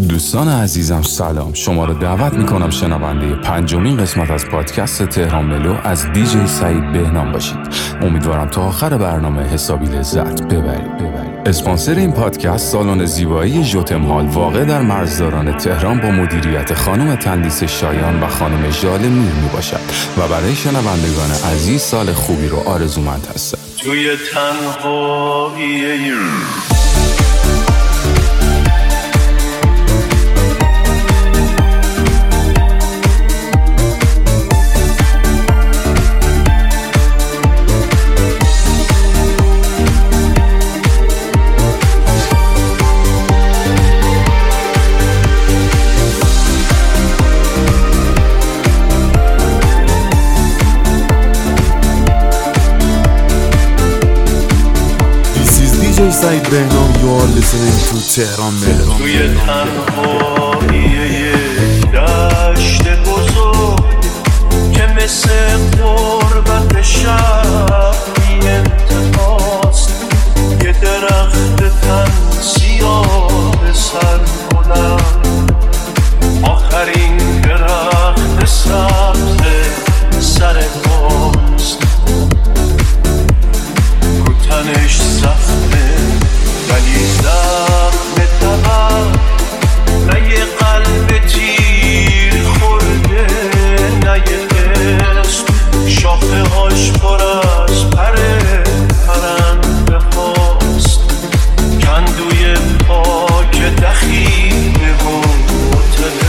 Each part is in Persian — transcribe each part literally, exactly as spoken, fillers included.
دوستان عزیزم سلام، شما رو دعوت میکنم شنونده پنجمین قسمت از پادکست تهران ملو از دیجی سعید بهنام باشید. امیدوارم تا آخر برنامه حسابی لذت ببرید. ببرید. اسپانسر این پادکست سالن زیبایی ژوتم هال واقع در مرزداران تهران با مدیریت خانم تندیس شایان و خانم ژال میر می باشد و برای شنوندگان عزیز سال خوبی رو آرزومند هستم. توی تنهایی سعید بهنام. You are listening to تهران ملو. توی تنهایی دشت بزرگ که مثل غربت شب بی انتهاست، یه درخت تن سیاه سر بلند، آخرین درخت سبز سر پاست، کتنش سخته ولی زخم طبع، نه یه قلب تیر خورده نه یه قسم، شاخه هاش پر از پر پرنده هاست، کندوی پاک دخیله و مطلع،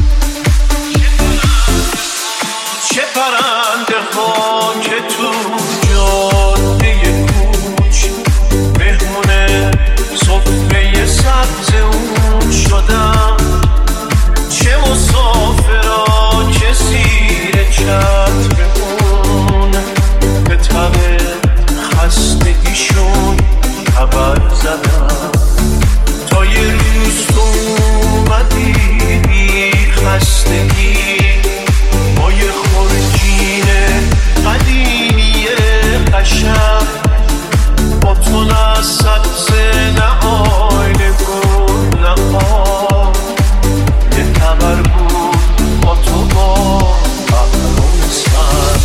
چه پرنده ها که تو جاده کوچ مهمونه صفحه سبز اون شدم، چه مسافرها که زیر چتر اون به تب خستگیشون خبر زدم، تا یه روز تو اومدی بی خستگی با یه خورجین قدیمی قشنگ، با تو نه سبز نه آینه بود نه آب، یه تبر بود با تو با بغلون سر.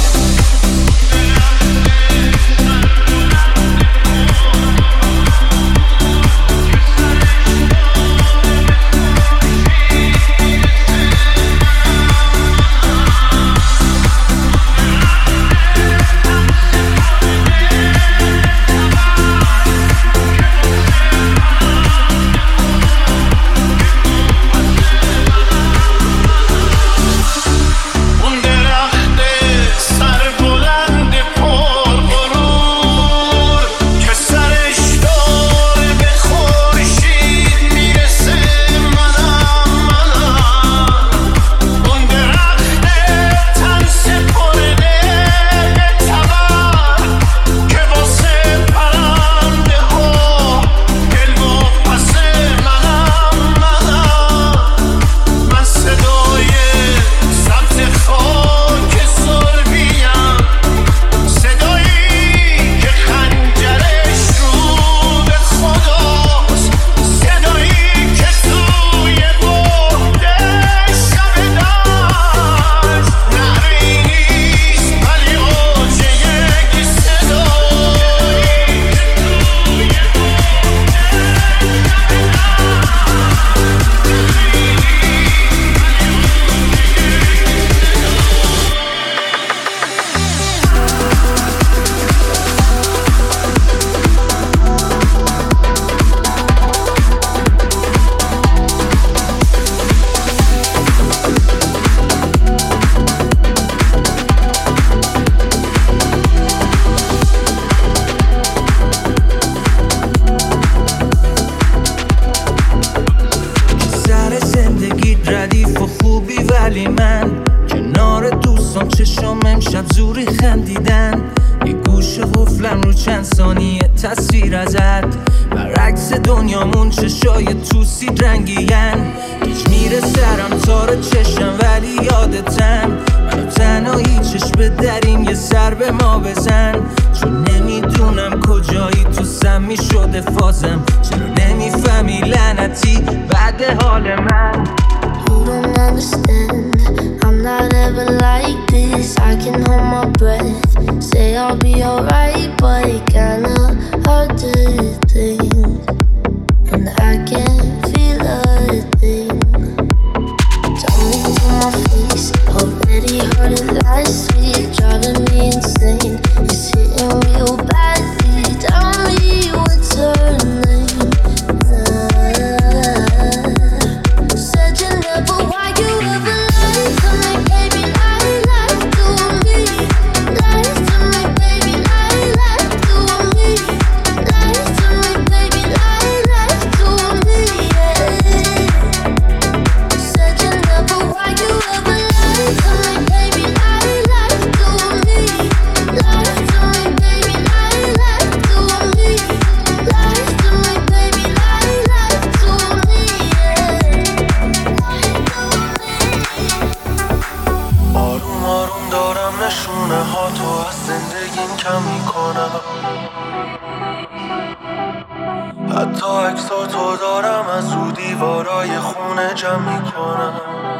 چون نمیدونم کجایی تو سمی شده فازم، چرا نمیفهمی لعنت غلطی بعد حال من. You don't understand, I'm not ever like this. I can hold my breath, say I'll be alright, but it kinda hard to think, and I can't feel a thing. Tell me to my face, already heard it last week, driving me insane. It's hitting real badly. Tell me what's her name. Said you never, why you ever lied to me, baby? Lie, lie to me. Lie to me, baby. Lie, lie to me. Lie to me, baby. Lie, lie to me. Said you never, why you ever lied to me, baby? Lie, lie to me. Lie to me, baby. Lie, lie to me. Lie to me, baby. Lie, lie to me. آروم آروم دارم نشونه ها تو از زندگیم کم میکنم. حتی عکسا تو دارم از رو دیوارای خونه جمع میکنم.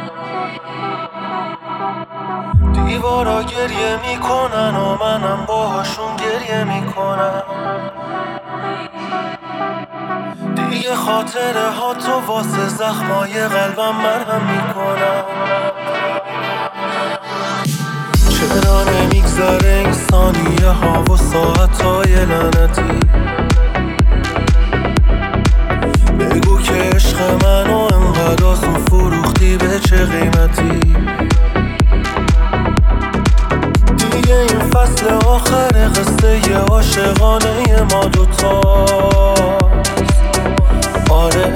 دیوارا گریه میکنن و منم باهاشون گریه میکنم. دیگه خاطره ها تو واسه زخمای قلبم مرهم میکنم. چرا نمیگذره این ثانیه ها و ساعت های لعنتی؟ بگو که عشق منو انقدر آسون فروختی به چه قیمتی؟ دیگه این فصل آخر قصه ی عاشقانه ما دوتاست. آره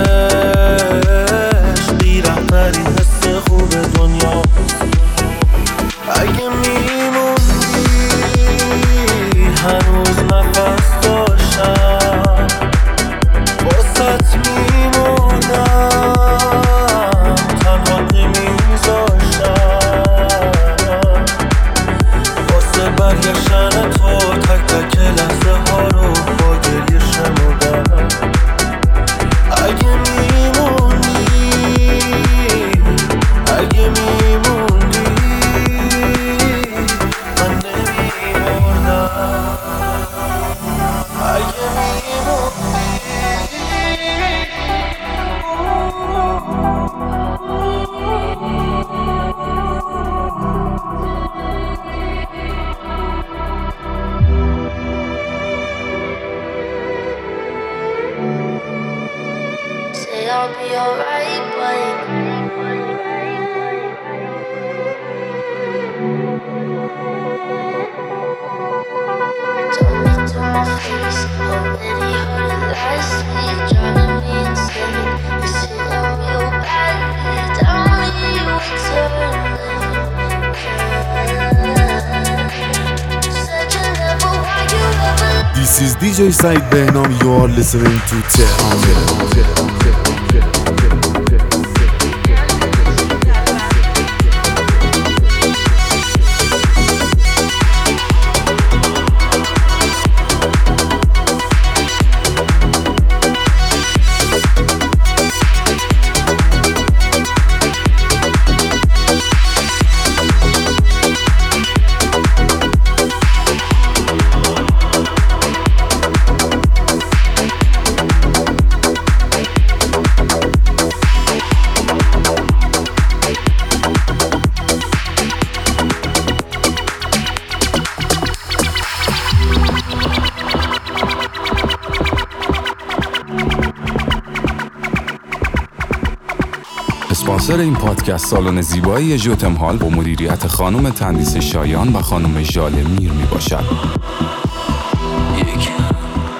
عشقی رهبری حس خوب دنیا. اگه میموندی هنوز نفس داشتم، باست میموندم تنها نمیذاشتم. واسه برگشتن تو تک تک لحظه ها رو با گریه شمردم. اگه میموندی اگه میموندی من نمیمردم. اگه میموندی Say I'll be alright, but told me to my face, already heard it last week, driving me insane. It's hitting real badly. Tell me what's her name. Said you never, why you ever. This is دی جی Said Behnam. You are listening to Tehran Melo. اسپانسر این پادکست سالن زیبایی ژوتم هال با مدیریت خانم تندیس شایان و خانم ژاله میر می باشد. یکم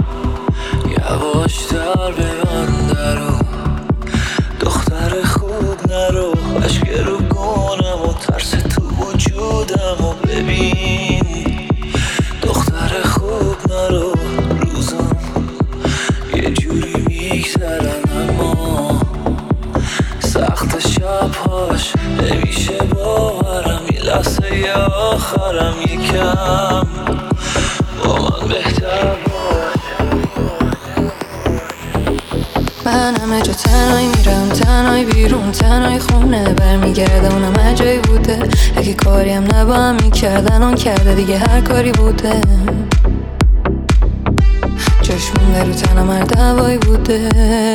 یواشتر ببند درو، دختر خوب نرو، اشک رو گونم و ترس تو وجودم و ببینی. دختر خوب نرو، روزم یه جوری میگذرن اما سخت شبهاش نمیشه باورم. این لحظه ی آخرم یکم با من بهتر باش. من همه جا تنهایی میرم، تنهایی بیرون، تنهایی خونه برمیگرده، اونم هر جایی بوده. اگه کاری هم نبا هم میکردن آن کرده دیگه، هر کاری بوده جاش مونده رو تنم هر دوایی بوده.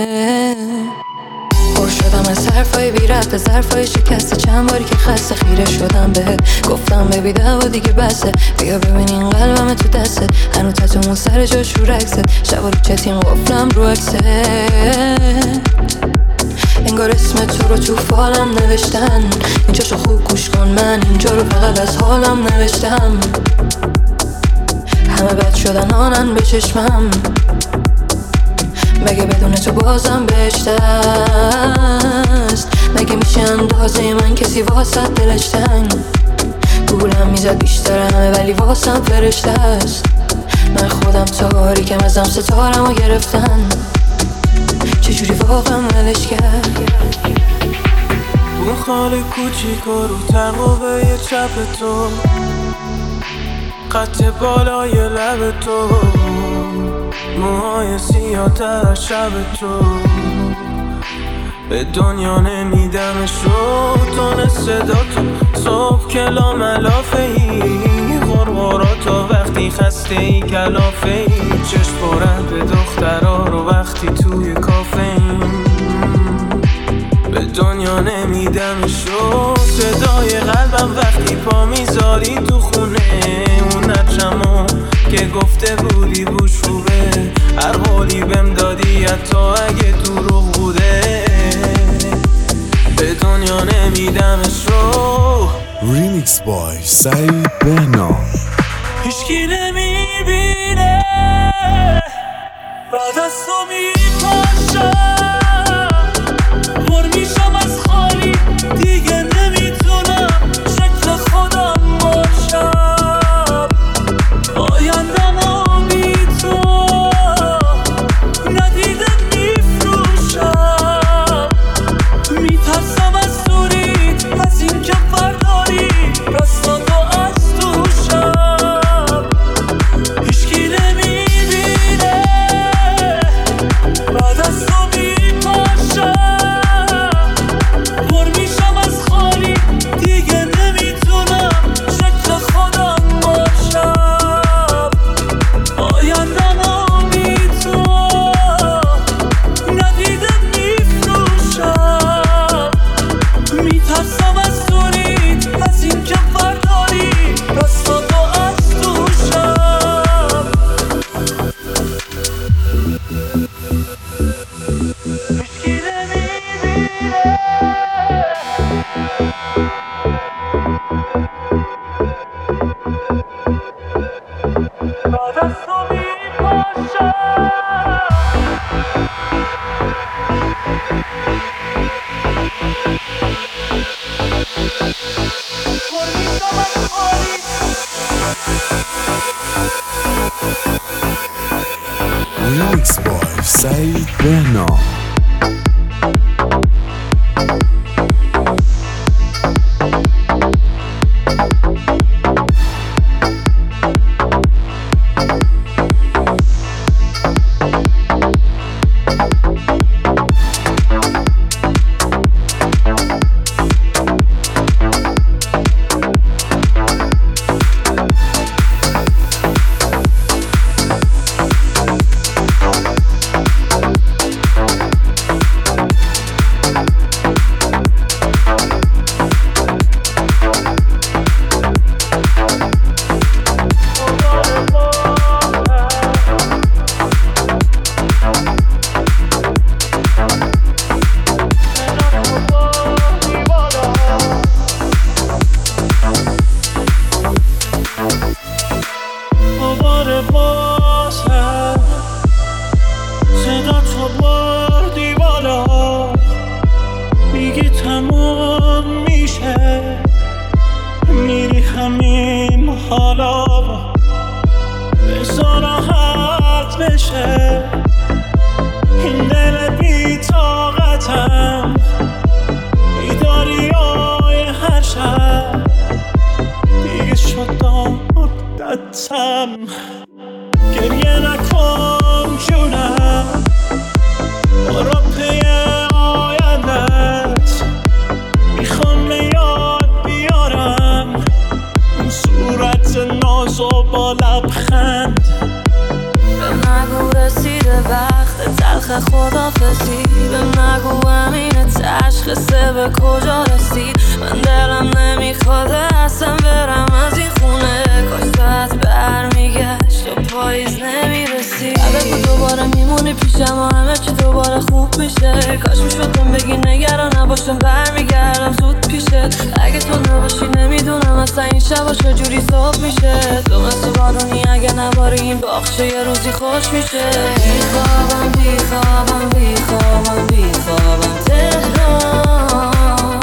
پر شدم از حرفای بی ربط، ظرفای شکسته، چند باری که خسته خیره شدم بهت، گفتم ببی دوا دیگه بسه، بیا ببین این قلبم تو دسته، هنو تتومون سر جاش رو رکسه، شبا رو چتیم قفلم رو عکسه، انگار اسم تو رو تو فالم نوشتن، اینجاشو خوب گوش کن من اینجا رو فقط از حالم نوشتم، همه بد شدن آنن به چشمم، مگه بدون تو بازم بهشت است؟ مگه میشه اندازه من کسی واسه دلش تنگ؟ گولم میزد بیشتر همه ولی واسم فرشته است، من خودم تاریکم ازم ستارم رو گرفتن، چجوری واقعا ولش کرد؟ اون خاله کوچیک و رو تقوه چپ تو، قط بالای لب تو، موهای سیاه تر شب تو، به دنیا نمیدمش رو تون صدا تو، صبح کلا ملافه ای، غرغراتو وقتی خسته ای کلافه ای، چشم پرند به دخترها رو وقتی توی کافه ای، به دنیا نمیدمش رو صدای قلبم وقتی پا میذاری تو خونه، اون نچمو که گفته بودی بوش خوبه، هر قولی بهم دادی حتی اگه دروغ بوده، به دنیا نمیدمش رو. ریمیکس بای سعید بهنام. هیچکی نمیبینه بعد از تو میپاشم، پر میشم از خالی دیگه نمیتونم شکل خودم باشم، آیندم و بی تو ندیده میفروشم، میترسم از دورید، از این که برداری رستادو از دوشم، هیچکی نمیبینه بعد از تو میپاشم، پر میشم از خالی دیگه نمیتونم شکل خودم باشم، آیندم و بی تو ندیده میفروشم، میترسم از دورید، از این که برداری رستادو از دوشم، هیچکی نمیبینه بعد از تو میپاشم، پر میشم از خالی. ریمیکس بای سعید بهنام. دوباره باز هم صدا تو بردی بالا، میگی تموم میشه، میری همین حالا، بذار راحت بشه این دل بی طاقتم، بیداری های هر شب دیگه شد عادتم، گریه نکن جونم، برو پی آیندت، میخوام یاد بیارم اون صورت ناز و با لبخند. به نگو رسیده وقت تلخ خدافزی، به نگو امین تشخیصه به کجا رسید. من دلم نمیخواده اصلا برم از این خونه، کاش ساعت برمیگشت و پاییز نمیرسید. اگه تو دوباره میمونی پیشم و همه چی دوباره خوب میشه، کاش میشدم بگی نگران نباشم برمیگردم زود پیشت. اگه تو نباشی نمیدونم اصلا این شبا چجوری صبح میشه. تو مثل بارونی اگه نباری این باغچه یه روزی خوش میشه. بیخوابم بیخوابم بیخوابم بیخوابم تهران،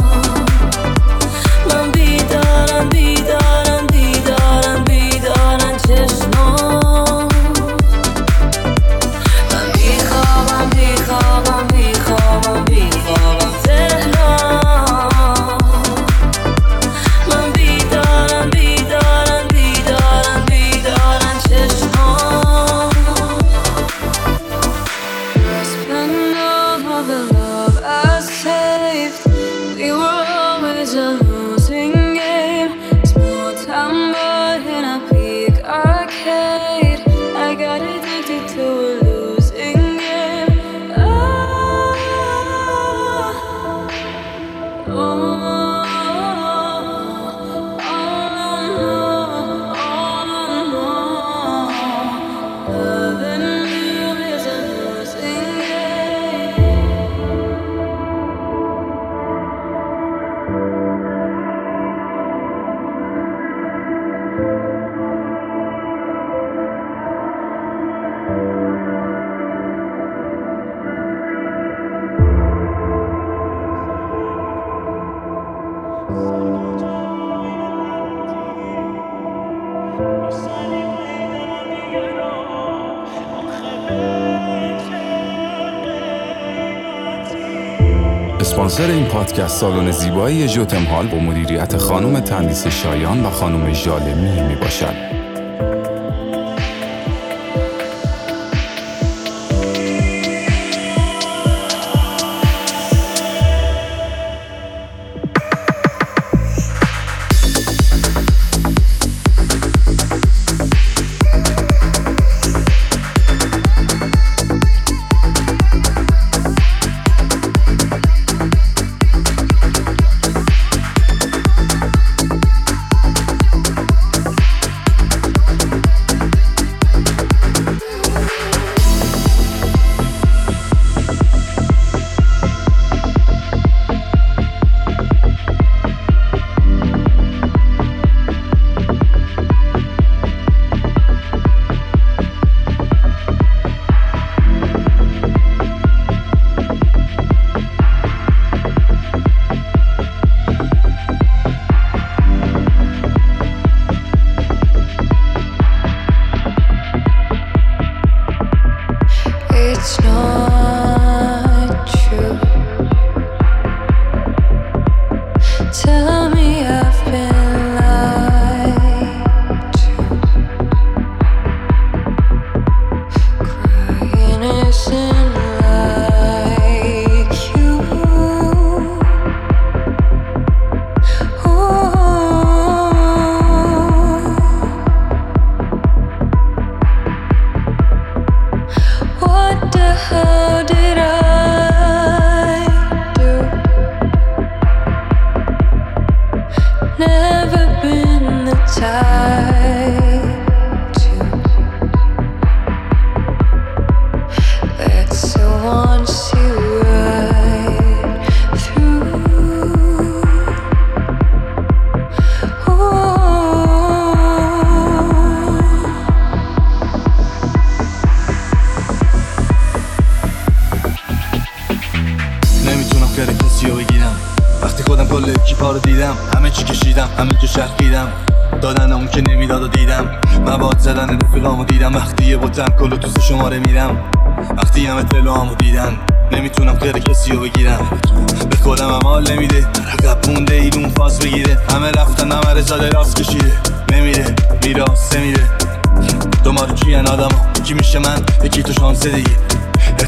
من بیدارم بیدارم بیدارم بیدارم چشمام. من بیخوابم بیخوابم بیخوابم بیخوابم تهران، من بیدارم بیدارم بیدارم بیدارم چشمام. Spend all of the love I saved, we were always a losing game. Small town boy in a big arcade, I got addicted to a losing game. Ah, oh, oh, oh, oh, oh. Loving you is a losing game. اسپانسر این پادکست سالن زیبایی ژوتم هال با مدیریت خانم تندیس شایان و خانم ژاله میر می باشد. کار دیدم، همه چی کشیدم، همه جا شرخیدم، دادن اون که نمیداد و دیدم، مواد زدن رفیقامو دیدم، وقتی یه بوتم کلو تو شماره میرم، وقتی همه تلوامو دیدن، نمیتونم غیر کسی رو بگیرم، به خودم هم حال نمیده، عقب مونده ایلون فاز بگیره، همه رفتن همه رزاده راست کشیده، نمیره میراست میره، دومارو کیان آدم ها، یکی میشه من، یکی تو شانسه دیگه،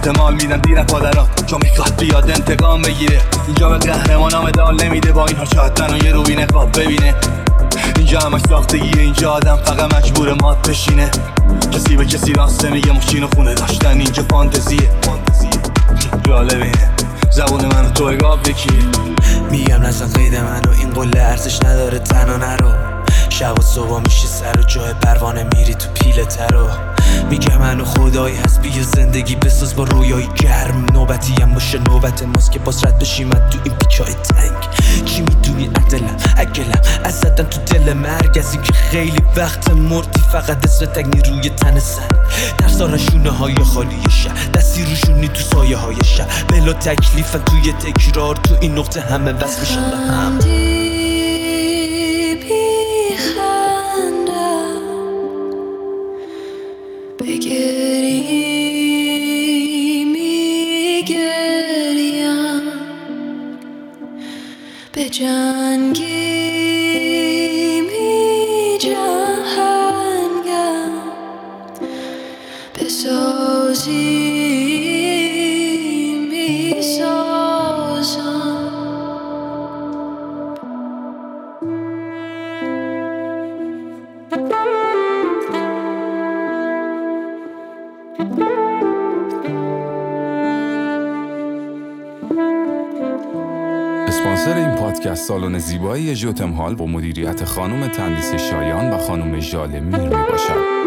احتمال میدم دیر پادرات چون میخواد بیاد انتقام بگیره. اینجا به قهرمانام مدال نمیده، با اینها شاید منو یه روی نقاب ببینه. اینجا همش ساختگیه، اینجا آدم فقط مجبور مات بشینه. کسی به کسی راسته میگه، ماشین و خونه داشتن اینجا فانتزیه. جالبه اینه زبون من و تو اگاب یکیه. میگم نزن قید منو، این قله ارزش نداره تنها نرو. شب و صبح میشه سر و جای پروانه میری تو پیله ترو. میگم منو خدایی هست بیا زندگی بساز با رویایی گرم. نوبتی هم باشه نوبت ماست که باز رد بشیم تو این پیچای تنگ. کی میدونی عدلم اگلم از زدن تو دل مرگ، از این که خیلی وقت مردی فقط اسم تگنی روی تن سن. در سارا شونه های خالی شهر، دستی روشونی تو سایه های شهر. بلا تکلیفن توی تکرار، تو این نقطه همه بس میشن به هم. بگری میگریم، به جنگی میجنگم، بسازی میسازم. اسپانسر این پادکست سالن زیبایی ژوتم هال با مدیریت خانم تندیس شایان و خانم ژاله میر می باشد.